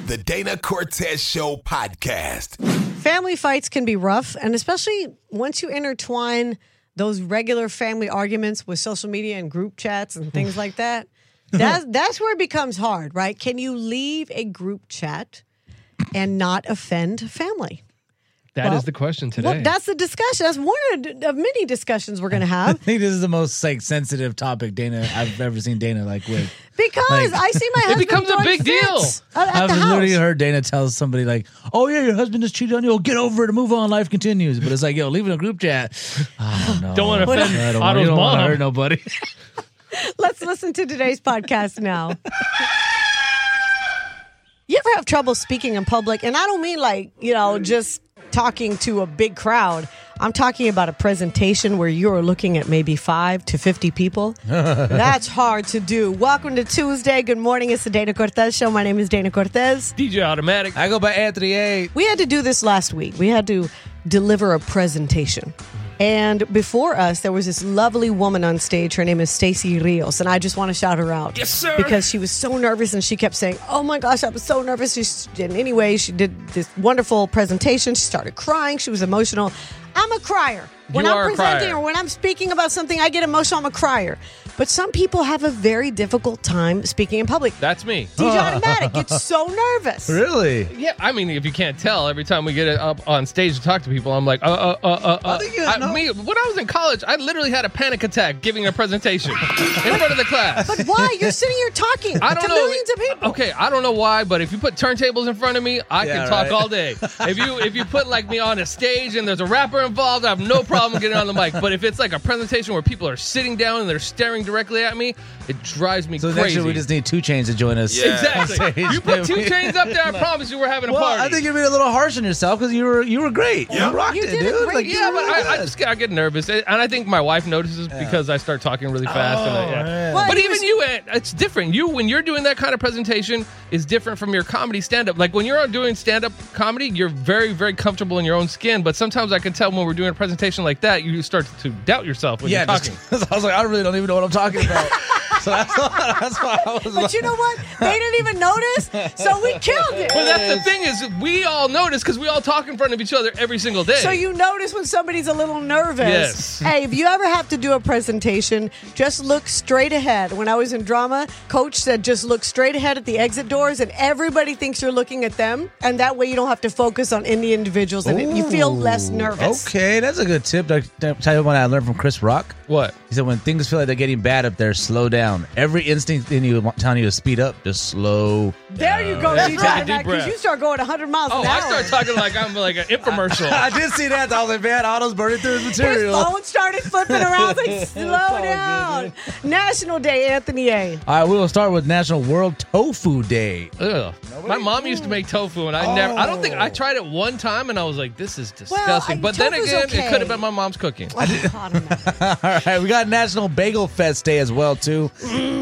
The Dana Cortez Show podcast. Family fights can be rough, and especially once you intertwine those regular family arguments with social media and group chats and things like that, that's where it becomes hard, right? Can you leave a group chat and not offend family? That is the question today. Well, that's the discussion. That's one of many discussions we're going to have. I think this is the most sensitive topic I've ever seen Dana with. Because I see my husband becomes a throwing big deal. fits at I've the house. literally heard Dana tell somebody "Oh yeah, your husband just cheated on you. Oh, get over it and move on. Life continues." But it's yo, leave it in a group chat. I don't know. Don't want to offend I don't Otto's want mom. to hurt nobody. Let's listen to today's podcast now. You ever have trouble speaking in public? And I don't mean just talking to a big crowd. I'm talking about a presentation where you're looking at maybe 5 to 50 people. That's hard to do. Welcome to Tuesday. Good morning. It's the Dana Cortez Show. My name is Dana Cortez. DJ Automatic. I go by Anthony A. We had to do this last week. We had to deliver a presentation. And before us, there was this lovely woman on stage. Her name is Stacey Rios, and I just want to shout her out. Yes, sir. Because she was so nervous, and she kept saying, "Oh my gosh, I was so nervous." And anyway, she did this wonderful presentation. She started crying. She was emotional. I'm a crier. When You are I'm a presenting crier. or when I'm speaking about something, I get emotional. I'm a crier. But some people have a very difficult time speaking in public. That's me. DJ Automatic gets so nervous. Really? Yeah, I mean, if you can't tell, every time we get up on stage to talk to people, I'm like, I think you know. When I was in college, I literally had a panic attack giving a presentation in front of the class. But why? You're sitting here talking I don't to know. millions of people. Okay, I don't know why, but if you put turntables in front of me, I Yeah, can talk right. all day. If you put me on a stage and there's a rapper involved, I have no problem getting on the mic. But if it's like a presentation where people are sitting down and they're staring directly at me, it drives me So crazy. next year we just need 2 Chainz to join us. Exactly. on stage. You put 2 Chainz up there, I promise you we're having a Well, party. I think you're being a little harsh on yourself because you were great. You rocked You it, did a dude. great you Yeah, were but really good. I get nervous, and I think my wife notices because I start talking really fast. man. Well, But he even was- you, it's different. When you're doing that kind of presentation, is different from your comedy stand-up. Like when you're doing stand-up comedy, you're very, very comfortable in your own skin. But sometimes I can tell when we're doing a presentation like that, you start to doubt yourself when you're talking. I was like, I really don't even know what I'm talking about. So that's why I was But you know what? They didn't even notice, so we killed it. But that's the thing is, we all notice because we all talk in front of each other every single day. So you notice when somebody's a little nervous. Yes. Hey, if you ever have to do a presentation, just look straight ahead. When I was in drama, coach said just look straight ahead at the exit doors, and everybody thinks you're looking at them, and that way you don't have to focus on any individuals, and you feel less nervous. Okay, that's a good tip. Did I tell you what I learned from Chris Rock? What? He said when things feel like they're getting bad up there, slow down. Every instinct in you telling you to speed up, just slow. There you go, Take a DJ, deep because breath. you start going 100 miles Oh, an hour. I start talking like I'm like an infomercial. I did see that. I was like, man, Otto's burning through his His material. phone started flipping around. Like, slow down. National Day, Anthony A. All right, we will start with National World Tofu Day. Ugh. My mom used to make tofu, and I don't think I tried it one time, and I was like, "This is disgusting." But then tofu's again, okay. it could have been my mom's cooking. Oh, I don't know. All right, we got National Bagel Fest Day as well, too.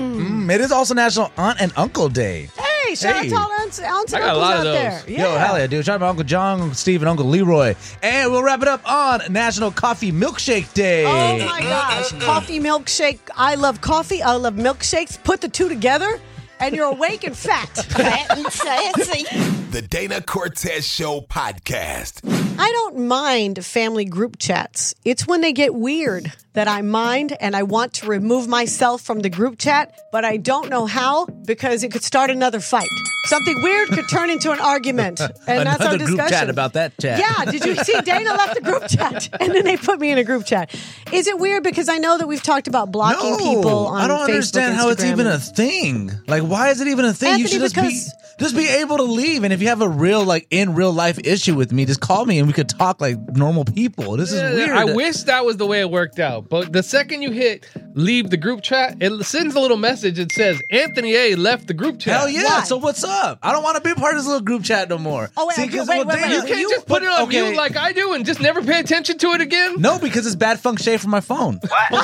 It is also National Aunt and Uncle Day. Hey, shout out Hey. to all aunts and I got a uncles lot out of those. there. Yeah. Yo, hell yeah, dude. Shout out to Uncle John, Uncle Steve, and Uncle Leroy. And we'll wrap it up on National Coffee Milkshake Day. Oh my gosh. Coffee milkshake. I love coffee. I love milkshakes. Put the two together and you're awake and fat. Fat and sassy. The Dana Cortez Show podcast. I don't mind family group chats. It's when they get weird that I mind and I want to remove myself from the group chat, but I don't know how because it could start another fight. Something weird could turn into an argument. And that's our Another discussion. group chat about that chat. Yeah, did you see Dana left the group chat and then they put me in a group chat? Is it weird because I know that we've talked about blocking people on I don't Facebook, understand how it's Instagram, even and- a thing. Like, why is it even a thing? You Anthony, should because- just be able to leave. And if you have a real, in real life issue with me, just call me and we could talk like normal people. This is weird. I wish that was the way it worked out. But the second you hit leave the group chat, it sends a little message that says Anthony A left the group chat. Hell yeah. Why? So what's up? I don't want to be a part of this little group chat no more. Oh, wait, See, okay, 'cause, wait, Dana, You can't just put it on mute like I do and just never pay attention to it again. No, because it's bad feng shui for my phone.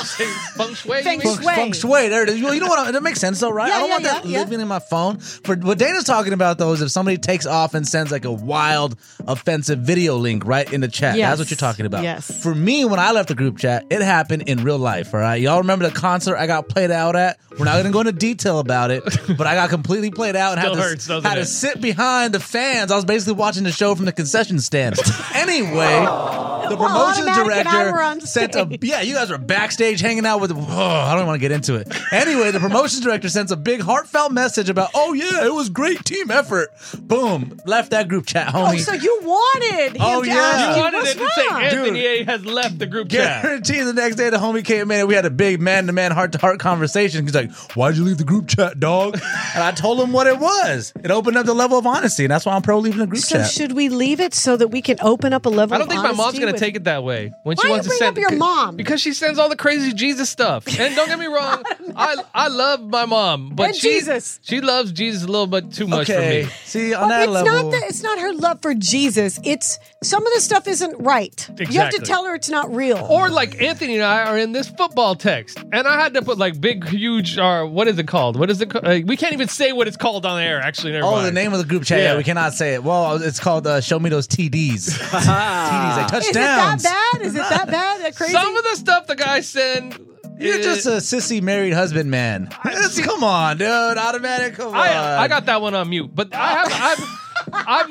Feng shui. Feng you mean? shui. Feng shui. There it is. Well, you know what? That makes sense, though, right? Yeah, I don't want yeah, that yeah. living in my phone. For what Dana's talking talking about, though, is if somebody takes off and sends like a wild, offensive video link right in the chat. Yes. That's what you're talking about. Yes. For me, when I left the group chat, it happened in real life, all right? Y'all remember the concert I got played out at? We're not going to go into detail about it, but I got completely played out and Still hurts, doesn't had to it? sit behind the fans. I was basically watching the show from the concession stand. Anyway, the promotions Automatic and I were director on sent stage. yeah, you guys were backstage hanging out with, I don't want to get into it. Anyway, the promotions director sends a big heartfelt message about, oh yeah, it was great team effort. Boom, left that group chat, Oh, homie. so you wanted him Oh, to yeah. ask You you wanted what's it to say wrong? Anthony A has left the group chat. Guarantee the next day the homie came in and we had a big man-to-man, heart-to-heart conversation. He's like, why'd you leave the group chat, dog? And I told him what it was. It opened up the level of honesty, and that's why I'm pro leaving the group So chat. should we leave it so that we can open up a level I don't think my of mom's honesty gonna with- take it that way when Why she you wants to bring send up your mom? because she sends all the crazy Jesus stuff. And don't get me wrong, I love my mom, but And Jesus. she loves Jesus a little bit too much Okay, for me. see, on But that it's level. it's not her love for Jesus. It's some of the stuff isn't right. You have to Exactly. tell her it's not real. Or like Anthony and I are in this football text, and I had to put like big, huge, what is it called? What is it? We can't even say what it's called on the air. Actually, never Oh, mind. the name of the group chat. Yeah, Yeah. we cannot say it. Well, it's called Show Me Those TDs. TDs, like Is it that touchdowns. bad? Is it that bad? That crazy? Some of the stuff the guys send. You're just a sissy married husband man. Come on, dude. Automatic. Come on. I got that one on mute, but I've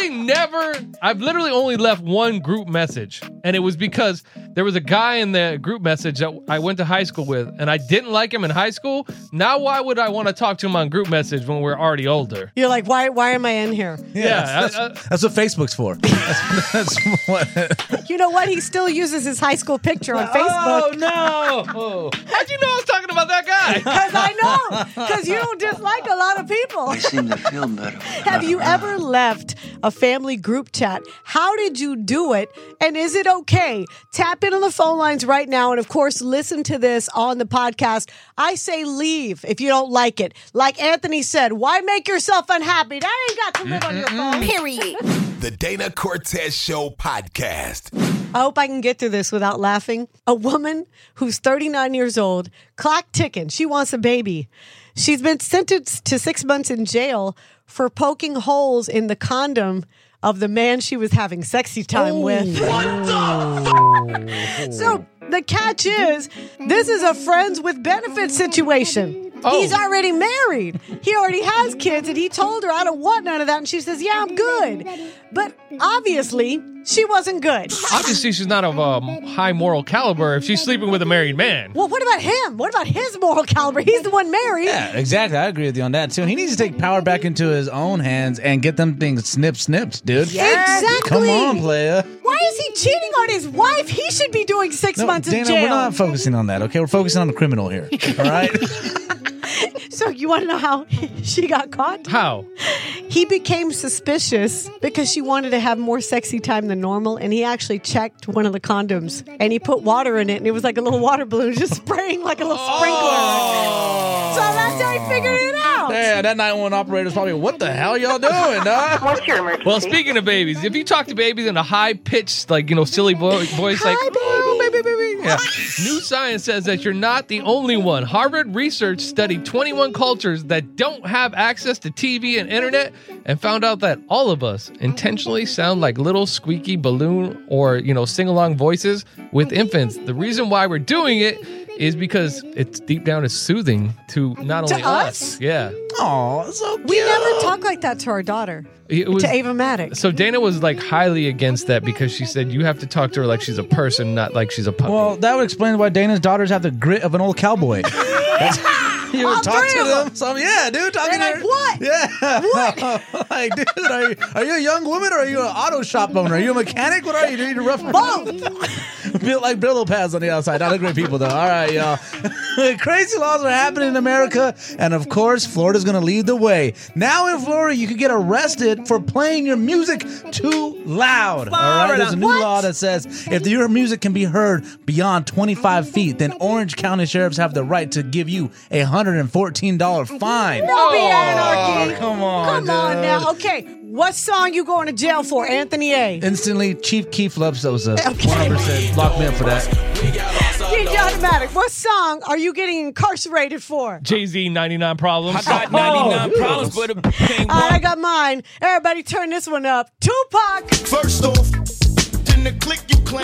literally only left one group message, and it was because there was a guy in the group message that I went to high school with, and I didn't like him in high school. Now, why would I want to talk to him on group message when we're already older? You're like, why am I in here? Yeah, That's what Facebook's for. That's what. You know what? He still uses his high school picture on Oh Facebook. no! How'd you know I was talking about that guy? Because I know. Because you don't dislike a lot of people. I seem to feel better. Have you ever left a family group chat? How did you do it? And is it okay? Tap in on the phone lines right now. And of course, listen to this on the podcast. I say leave if you don't like it. Like Anthony said, why make yourself unhappy? That ain't got to live on your phone. Period. The Dana Cortez Show podcast. I hope I can get through this without laughing. A woman who's 39 years old, clock ticking. She wants a baby. She's been sentenced to 6 months in jail for poking holes in the condom of the man she was having sexy time with. So the catch is, this is a friends with benefits situation. Oh. He's already married. He already has kids, and he told her, I don't want none of that. And she says, yeah, I'm good. But obviously, she wasn't good. Obviously, she's not of high moral caliber if she's sleeping with a married man. Well, what about him? What about his moral caliber? He's the one married. Yeah, exactly. I agree with you on that too. And he needs to take power back into his own hands and get them things snipped, dude. Exactly. Come on, player. Why is he cheating on his wife? He should be doing 6 No, months in Dana, jail. we're not focusing on that, okay? We're focusing on the criminal here. All right? So you want to know how she got caught? How? He became suspicious because she wanted to have more sexy time than normal, and he actually checked one of the condoms, and he put water in it, and it was like a little water balloon just spraying like a little sprinkler. So that's how he figured it out. Yeah, that 911 operator's probably, what the hell y'all doing, dog? What's your emergency? Well, speaking of babies, if you talk to babies in a high-pitched, like, silly voice, like, Hi, "Oh, baby. Yeah. New science says that you're not the only one. Harvard research studied 21 cultures that don't have access to TV and internet and found out that all of us intentionally sound like little squeaky balloon or, sing-along voices with infants. The reason why we're doing it is because it's deep down is soothing to not To only us? Yeah. Oh, so cute. We never talk like that to our daughter, It was, to Ava Maddox. so Dana was like highly against that because she said you have to talk to her like she's a person, not like she's a puppy. Well, that would explain why Dana's daughters have the grit of an old cowboy. You All ever talk three to of them? them. Some, yeah, dude. Talking They're to like, what? Yeah. What? Like, dude, are you a young woman or are you an auto shop owner? Are you a mechanic? What are you? Do you need a rough Both. built like Brillo pads on the outside. Not a great people, though. All right, y'all. Crazy laws are happening in America. And, of course, Florida's going to lead the way. Now in Florida, you could get arrested for playing your music too loud. All right? There's a new What? law that says if your music can be heard beyond 25 feet, then Orange County sheriffs have the right to give you a $114 fine. Don't be anarchy. come on, Come on dude. now. Okay, what song you going to jail for, Anthony A? Instantly, Chief Keef Love Sosa. Okay. 100%. Lock me up for that. You DJ Automatic, what song are you getting incarcerated for? Jay-Z, 99 Problems. I got 99 problems, but it ain't All right, I one. got mine. Everybody turn this one up. Tupac. First off, then the click you claim.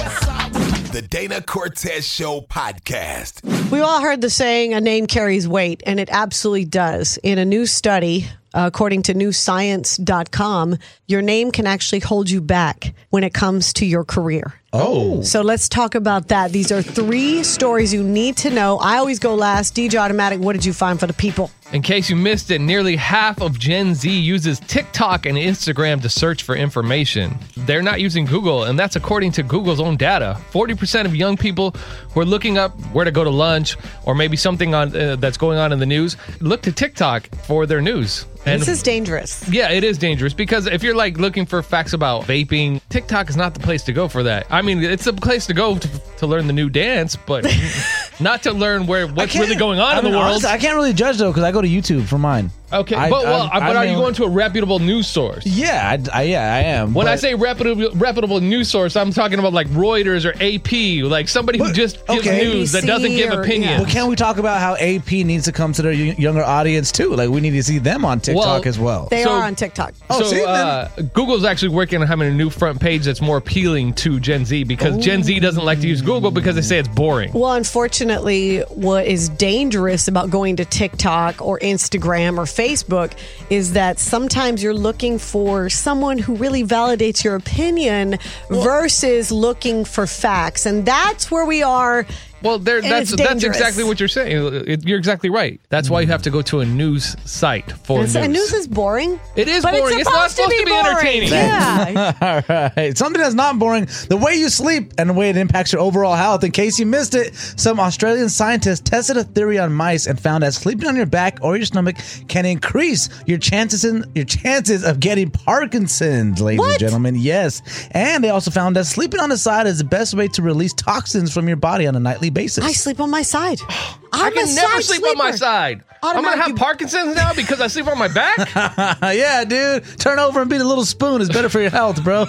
The Dana Cortez Show podcast. We all heard the saying, a name carries weight, and it absolutely does. In a new study, according to newscience.com, your name can actually hold you back when it comes to your career. Oh. So let's talk about that. These are 3 stories you need to know. I always go last. DJ Automatic, what did you find for the people? In case you missed it, nearly half of Gen Z uses TikTok and Instagram to search for information. They're not using Google, and that's according to Google's own data. 40% of young people who are looking up where to go to lunch or maybe something on that's going on in the news look to TikTok for their news. And This is dangerous. yeah, it is dangerous because if you're like looking for facts about vaping, TikTok is not the place to go for that. I mean, it's a place to go to learn the new dance, but not to learn what's really going on in the world. Honestly, I can't really judge though because I go to YouTube for mine. Okay, I- but I are you mean- going to a reputable news source? Yeah, I am. When I but- say reputable news source, I'm talking about like Reuters or AP, like somebody who just gives okay. news that doesn't give BBC or- opinions. Well, can't we talk about how AP needs to come to their younger audience too? Like we need to see them on TikTok Well, as well. They So- are on TikTok. Oh, see, So Google's actually working on having a new front page that's more appealing to Gen Z because Gen Z doesn't like to use Google because they say it's boring. Well, unfortunately, what is dangerous about going to TikTok or Instagram or Facebook is that sometimes you're looking for someone who really validates your opinion versus looking for facts. And that's where we are. Well, that's it's dangerous. exactly what you're saying. You're exactly right. That's why you have to go to a news site for news. And news is boring. It is but boring. It's not supposed to be boring. entertaining. Yeah. All right. Something that's not boring, the way you sleep and the way it impacts your overall health. In case you missed it, some Australian scientists tested a theory on mice and found that sleeping on your back or your stomach can increase your chances of getting Parkinson's, ladies and gentlemen. Yes. And they also found that sleeping on the side is the best way to release toxins from your body on a nightly basis. I sleep on my side. I can never sleep on my side. I'm going to Automatic- have Parkinson's now because I sleep on my back? Yeah, dude. Turn over and beat a little spoon is better for your health, bro.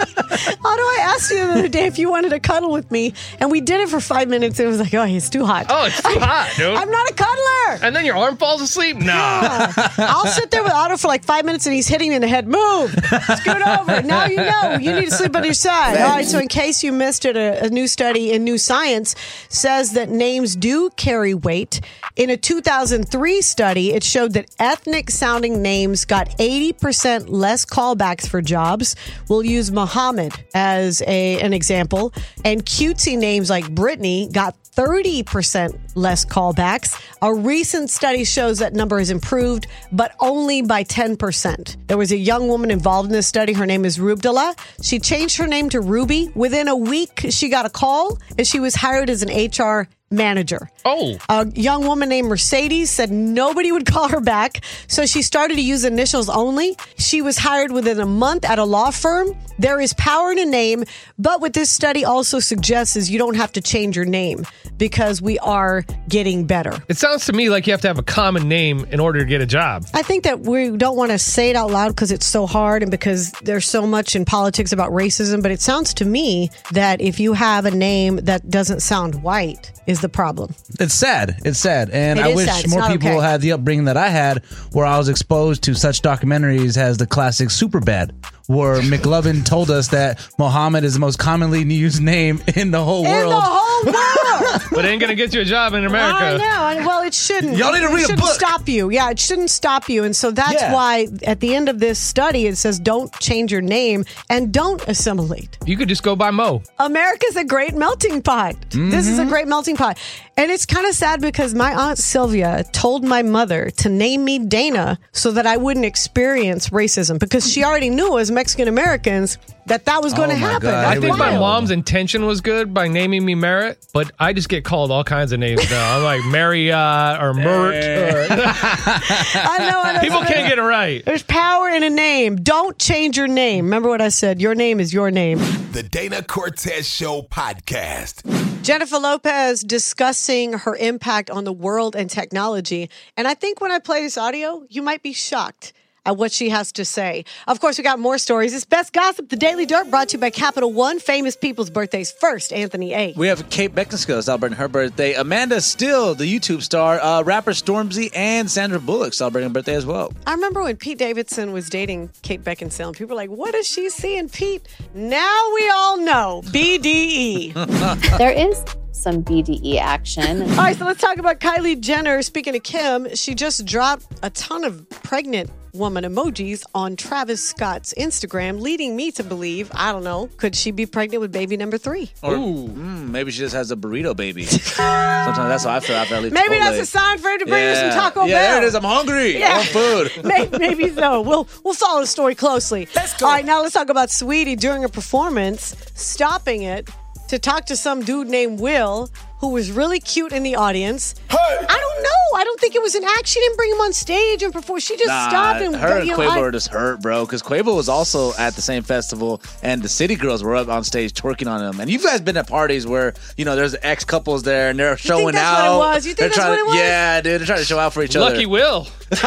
Otto, I asked you the other day if you wanted to cuddle with me, and we did it for 5 minutes. And it was like, oh, it's too hot. Oh, it's too hot, dude. I'm not a cuddler. And then your arm falls asleep? Nah. I'll sit there with Otto for like 5 minutes and he's hitting me in the head. Move. Scoot over. Now you know. You need to sleep on your side. All right. So in case you missed it, a new study in New Science says that names do carry weight. In a 2003 study, it showed that ethnic sounding names got 80% less callbacks for jobs. We'll use Muhammad as an example. And cutesy names like Brittany got 30% less callbacks. A recent study shows that number has improved, but only by 10%. There was a young woman involved in this study. Her name is Rubdala. She changed her name to Ruby. Within a week, she got a call and she was hired as an HR manager. Oh. A young woman named Mercedes said nobody would call her back, so she started to use initials only. She was hired within a month at a law firm. There is power in a name, but what this study also suggests is you don't have to change your name because we are getting better. It sounds to me like you have to have a common name in order to get a job. I think that we don't want to say it out loud because it's so hard and because there's so much in politics about racism, but it sounds to me that if you have a name that doesn't sound white is the problem. It's sad. It's sad. And It I is wish sad. It's more not people okay. had the upbringing that I had where I was exposed to such documentaries as the classic Superbad, where McLovin told us that Mohammed is the most commonly used name in the whole In world. the whole world! But it ain't going to get you a job in America. I know. Well, it shouldn't. Y'all need to read a It shouldn't book. stop you. Yeah, it shouldn't stop you. And so that's Yeah. why at the end of this study, it says don't change your name and don't assimilate. You could just go by Mo. America's a great melting pot. This is a great melting pot. And it's kind of sad because my Aunt Sylvia told my mother to name me Dana so that I wouldn't experience racism because she already knew as Mexican Americans that was going to Oh my happen. God. I That's think my wild. mom's intention was good by naming me Merritt, but I just get called all kinds of names now. I'm like Marriott or Mert. I know. People can't get it right. There's power in a name. Don't change your name. Remember what I said. Your name is your name. The Dana Cortez Show podcast. Jennifer Lopez discussing her impact on the world and technology. And I think when I play this audio, you might be shocked. at what she has to say. Of course, we got more stories. It's Best Gossip, the Daily Dirt, brought to you by Capital One. Famous people's birthdays first. Anthony A. We have Kate Beckinsale celebrating her birthday. Amanda Still, the YouTube star, rapper Stormzy, and Sandra Bullock celebrating her birthday as well. I remember when Pete Davidson was dating Kate Beckinsale, and people were like, what does she see in Pete? Now we all know. BDE. There is some BDE action. All right, so let's talk about Kylie Jenner. Speaking of Kim, she just dropped a ton of pregnant woman emojis on Travis Scott's Instagram, leading me to believe, I don't know, could she be pregnant with baby number 3? Or maybe she just has a burrito baby. Sometimes that's how I feel after I leave Maybe Chipotle. that's a sign for her to bring her some Taco Bell. Yeah, there it is. I'm hungry. I want food. Maybe so. We'll follow the story closely. Let's go. All right, now let's talk about Sweetie during a performance, stopping it to talk to some dude named Will, who was really cute in the audience. Hey! I don't know. I don't think it was an act. She didn't bring him on stage and perform. She just stopped and her and you know, Quavo are just hurt, bro. Because Quavo was also at the same festival, and the City Girls were up on stage twerking on him. And you guys been at parties where there's ex couples there, and they're showing that's out. what it was? You think that's what it was? Yeah, dude, they're trying to show out for each other. Lucky Will.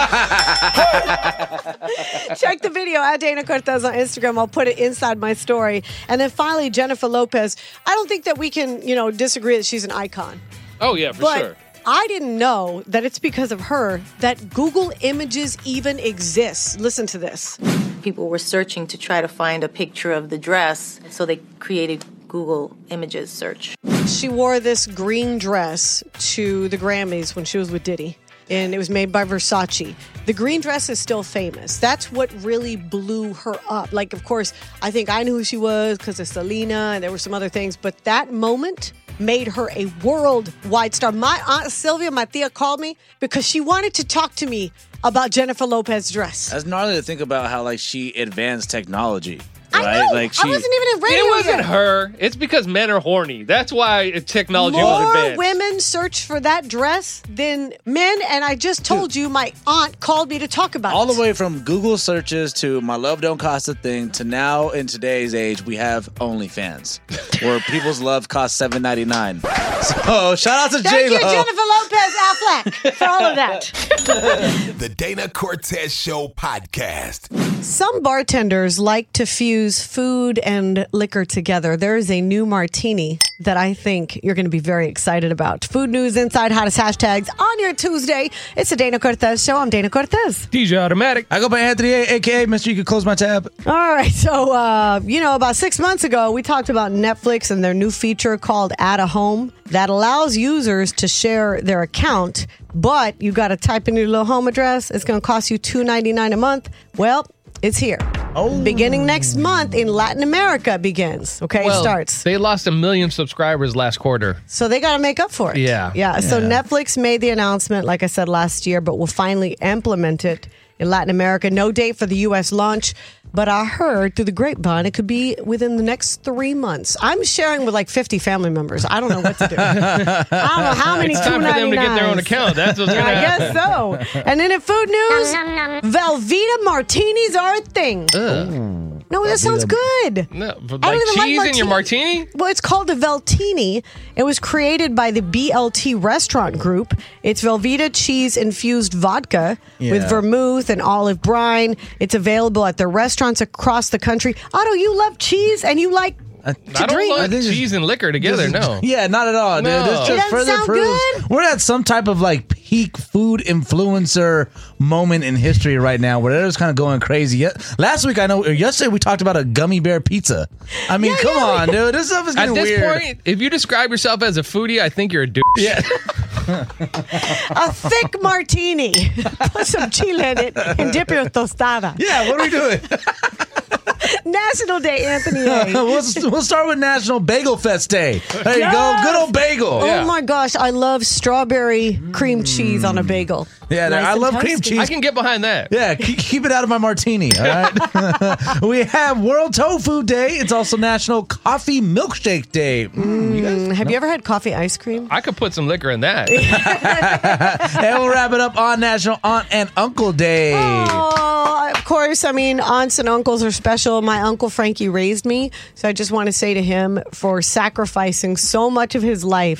Check the video at Dana Cortez on Instagram. I'll put it inside my story. And then finally, Jennifer Lopez. I don't think that we can, disagree that she's an icon. Oh, yeah, for But sure. I didn't know that it's because of her that Google Images even exists. Listen to this. People were searching to try to find a picture of the dress, so they created Google Images search. She wore this green dress to the Grammys when she was with Diddy, and it was made by Versace. The green dress is still famous. That's what really blew her up. Like, of course, I think I knew who she was because of Selena, and there were some other things, but that moment made her a worldwide star. My Aunt Sylvia, my tia, called me because she wanted to talk to me about Jennifer Lopez's dress. That's gnarly to think about how she advanced technology. I Right? know. Like I wasn't even in radio It wasn't yet. her. It's because men are horny. That's why technology was More advanced. women search for that dress than men, and I just told you my aunt called me to talk about All it. the way from Google searches to my love don't cost a thing to now in today's age we have OnlyFans where people's love costs $7.99. So shout out to Thank J-Lo. you, Jennifer Lopez Affleck, for all of that. The Dana Cortez Show podcast. Some bartenders like to fuse food and liquor together. There is a new martini that I think you're going to be very excited about. Food news, inside, hottest hashtags on your Tuesday. It's the Dana Cortez Show. I'm Dana Cortez. DJ Automatic. I go by Anthony A, a.k.a. Mr. You can close my tab. All right. So, about 6 months ago, we talked about Netflix and their new feature called Add a Home that allows users to share their account, but you got to type in your little home address. It's going to cost you $2.99 a month. Well, it's here. Beginning next month in Latin America begins. Okay, it starts. They lost 1 million subscribers last quarter. So they got to make up for it. Yeah. So Netflix made the announcement, like I said, last year, but will finally implement it in Latin America. No date for the U.S. launch, but I heard through the grapevine it could be within the next 3 months. I'm sharing with 50 family members. I don't know what to do. I don't know how many It's time for them to get their own $2.99s. account. That's what's going to I happen. guess so. And then in food news, Velveeta martinis are a thing. No, that sounds good. No, but I don't like even like cheese in your martini? Well, it's called a Veltini. It was created by the BLT Restaurant Group. It's Velveeta cheese-infused vodka with vermouth and olive brine. It's available at the restaurants across the country. Otto, you love cheese and you like I don't drink. like cheese and liquor together, no. Yeah, not at all, dude. No. This It just doesn't further sound proves good? we're at some type of peak food influencer moment in history right now where they're just kind of going crazy. Yesterday we talked about a gummy bear pizza. I mean, come on, dude. This stuff is At getting this weird. point, if you describe yourself as a foodie, I think you're a douche. Yeah. a thick martini. Put some chile in it and dip your tostada. Yeah, what are we doing? National Day, Anthony A. we'll start with National Bagel Fest Day. There you go. Good old bagel. Oh my gosh, I love strawberry cream cheese on a bagel. Yeah, Nice I and love cream toasty. cheese. I can get behind that. Yeah, keep it out of my martini, all right? We have World Tofu Day. It's also National Coffee Milkshake Day. You guys? Have you ever had coffee ice cream? I could put some liquor in that. And we'll wrap it up on National Aunt and Uncle Day. Oh, of course. I mean, aunts and uncles are special. My uncle Frankie raised me, so I just want to say to him for sacrificing so much of his life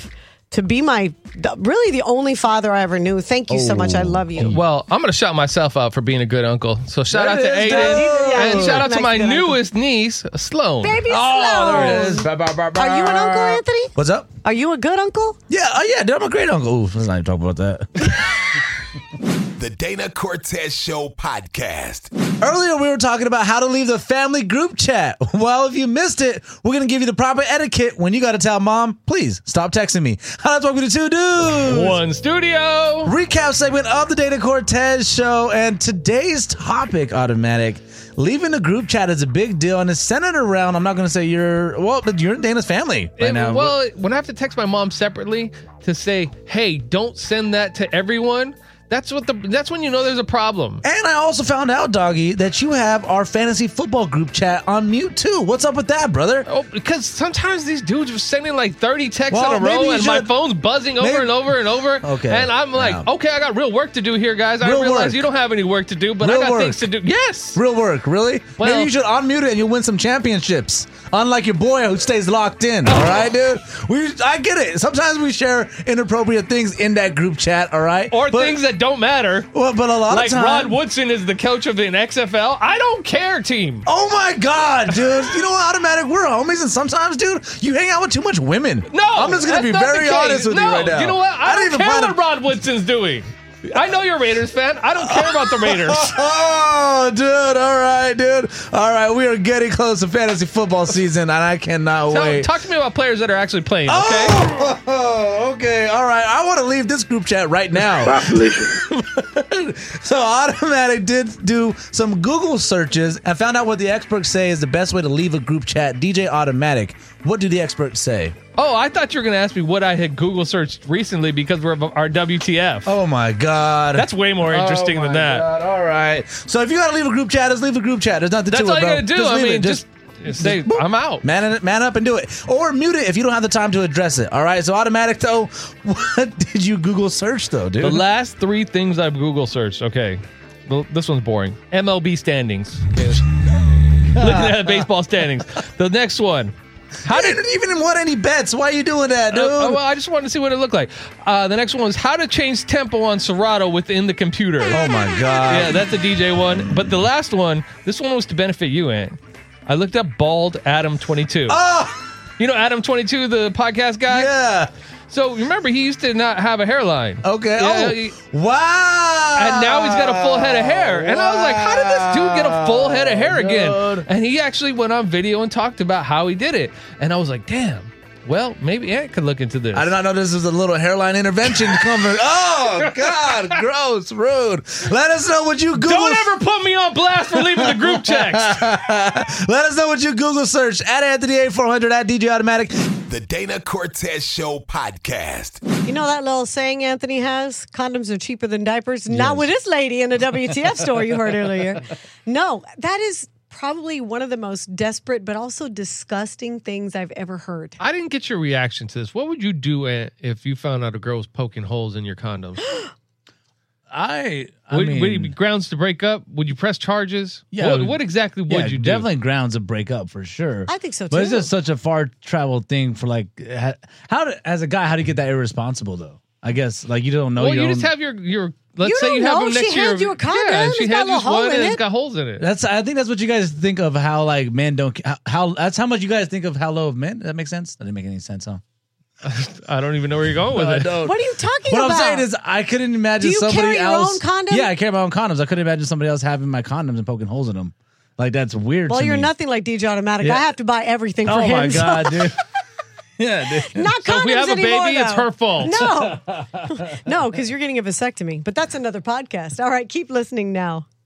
to be really the only father I ever knew. Thank you so much. I love you. Well, I'm going to shout myself out for being a good uncle. So shout out to There it is, Aiden. dude. And shout out to Nice my good uncle. newest niece, Sloan. Baby Oh, there it Sloan. is. Ba, ba, ba, ba. Are you an uncle, Anthony? What's up? Are you a good uncle? Yeah, yeah, dude, I'm a great uncle. Ooh, let's not even talk about that. The Dana Cortez Show podcast. Earlier, we were talking about how to leave the family group chat. Well, if you missed it, we're going to give you the proper etiquette when you got to tell mom, please stop texting me. How to talk with the two dudes. One studio. Recap segment of the Dana Cortez Show. And today's topic, Automatic, leaving the group chat is a big deal. And it's centered around, I'm not going to say you're in Dana's family right now. Well, when I have to text my mom separately to say, hey, don't send that to everyone, that's when you know there's a problem. And I also found out, Doggy, that you have our fantasy football group chat on mute too. What's up with that, brother? Oh, because sometimes these dudes are sending like 30 texts Well, in a maybe row, you and my should- phone's buzzing over maybe- and over and over. Okay. And I'm like, Now. okay, I got real work to do here, guys. I Real realize work. you don't have any work to do, but Real I got work. things to do. Yes. Real work, really? Well- Maybe you should unmute it and you'll win some championships. Unlike your boy who stays locked in. All right, dude? I get it. Sometimes we share inappropriate things in that group chat, all right? Or But- things that don't matter. Well, but a lot Like of times. Rod Woodson is the coach of an XFL. I don't care, team. Oh my God, dude. You know what, Automatic? We're homies, and sometimes, dude, you hang out with too much women. No, I'm just going to be that's not very the case. honest with No, you right now. You know what? I don't even care plan what Rod Woodson's doing. I know you're a Raiders fan. I don't care about the Raiders. Oh, dude. All right, dude. All right. We are getting close to fantasy football season, and I cannot wait. Talk to me about players that are actually playing, okay? Oh, okay. All right. I want to leave this group chat right now. So Automatic did do some Google searches and found out what the experts say is the best way to leave a group chat. DJ Automatic, what do the experts say? Oh, I thought you were going to ask me what I had Google searched recently because we're our WTF. Oh my God. That's way more interesting Oh than my that. God. All right. So if you got to leave a group chat, just leave a group chat. There's nothing That's to all it, you bro. got to do. Just I leave mean, it. just say, boop. I'm out. Man up and do it. Or mute it if you don't have the time to address it. All right. So Automatic, though, what did you Google search, though, dude? The last three things I've Google searched. Okay. Well, this one's boring. MLB standings. Okay. Looking at baseball standings. The next one. How didn't even want any bets? Why are you doing that, dude? Well, I just wanted to see what it looked like. The next one was how to change tempo on Serato within the computer. Oh my God. Yeah, that's a DJ one. But the last one, this one was to benefit you, Ant. I looked up Bald Adam 22. Oh, You know Adam 22, the podcast guy? yeah. So remember, he used to not have a hairline. Okay. Yeah, Wow. And now he's got a full head of hair. And I was like, how did this dude get a full head of hair again? Dude. And he actually went on video and talked about how he did it. And I was like, damn. Well, maybe Ant could look into this. I did not know this was a little hairline intervention coming. Oh, God. Gross. Rude. Let us know what you Google. Don't ever put me on blast for leaving the group text. Let us know what you Google search at Anthony8400 at DJ Automatic. The Dana Cortez Show podcast. You know that little saying Anthony has? Condoms are cheaper than diapers? Not with this lady in the WTF store you heard earlier. No, that is probably one of the most desperate but also disgusting things I've ever heard. I didn't get your reaction to this. What would you do, Ant, if you found out a girl was poking holes in your condoms? Would it be grounds to break up? Would you press charges? Yeah. What exactly would you do? Definitely grounds to break up for sure. I think so, But it's too. just such a far traveled thing for like, as a guy, how do you get that irresponsible though? I guess like you don't know. Well, you don't- just have your. Let's You say don't you have know. them next She to your. hands you a condom. Yeah, she It's got a hands you little hole one in and it. it's got holes in it. I think that's what you guys think of how like men don't how that's how much you guys think of how low of men. Does that make sense? That didn't make any sense, huh? I don't even know where you're going with it. What are you talking What about? I'm saying is, I couldn't imagine Do you somebody carry your else. own condom? Yeah, I carry my own condoms. I couldn't imagine somebody else having my condoms and poking holes in them. Like that's weird. well, to you're me. nothing like DJ Automatic. Yeah. I have to buy everything for Oh him. my so- God, dude. Yeah, dude. Not So if we condoms have a anymore, baby, it's though. her fault. No, no, because you're getting a vasectomy. But that's another podcast. All right, keep listening now.